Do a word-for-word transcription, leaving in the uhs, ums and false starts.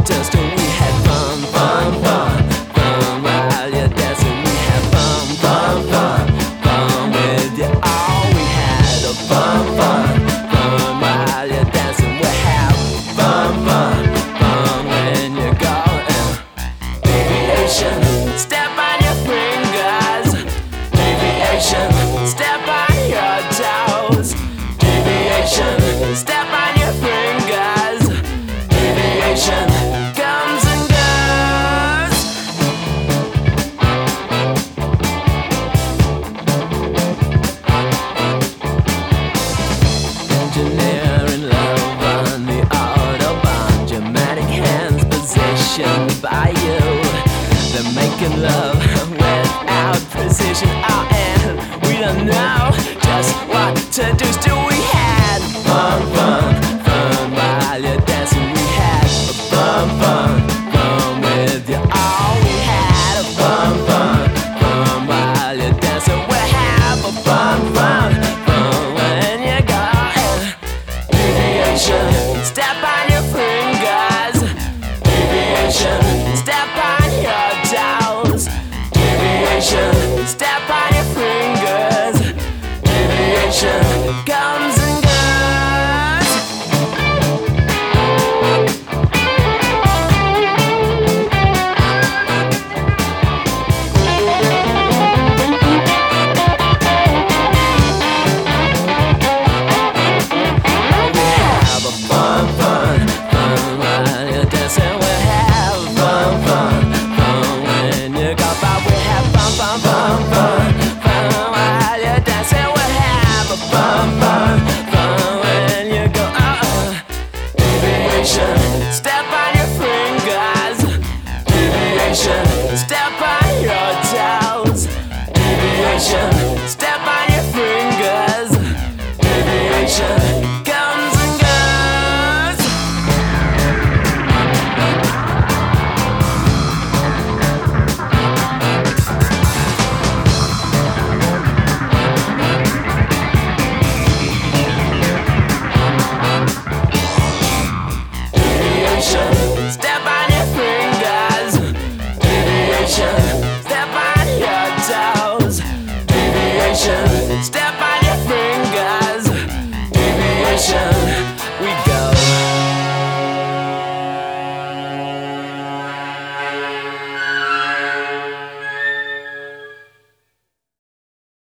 dust and we had fun, fun, fun, fun while you're dancing. We had fun, fun, fun, fun with you. Oh, we had a fun, fun, fun while you're dancing. We have fun, fun, fun when you're going. Deviation, step on your fingers. Deviation, step on your toes. Deviation, step on your fingers. Deviation comes and goes. Engineering love on the Autobahn. Dramatic hands positioned by you. They're making love without precision. Oh, and we don't know just what to do. Still we had fun, fun, fun while you're dancing. We had fun, fun, fun with you. Oh, we had a fun, fun, fun while you're dancing. We have a fun, fun, fun when you go. Deviation, step on your fingers. Deviation, step on your toes. Deviation, step on your fingers. Deviation comes and goes. We have a fun, fun, fun while you're dancing. We have fun, fun, fun when you go by. We have fun, fun, fun, fun, fun while you're dancing. We have a fun, fun, fun when you go. Uh-uh. Deviation, step on your fingers. Deviation, step on your toes. Deviation, step on your fingers. Deviation comes and goes. Deviation,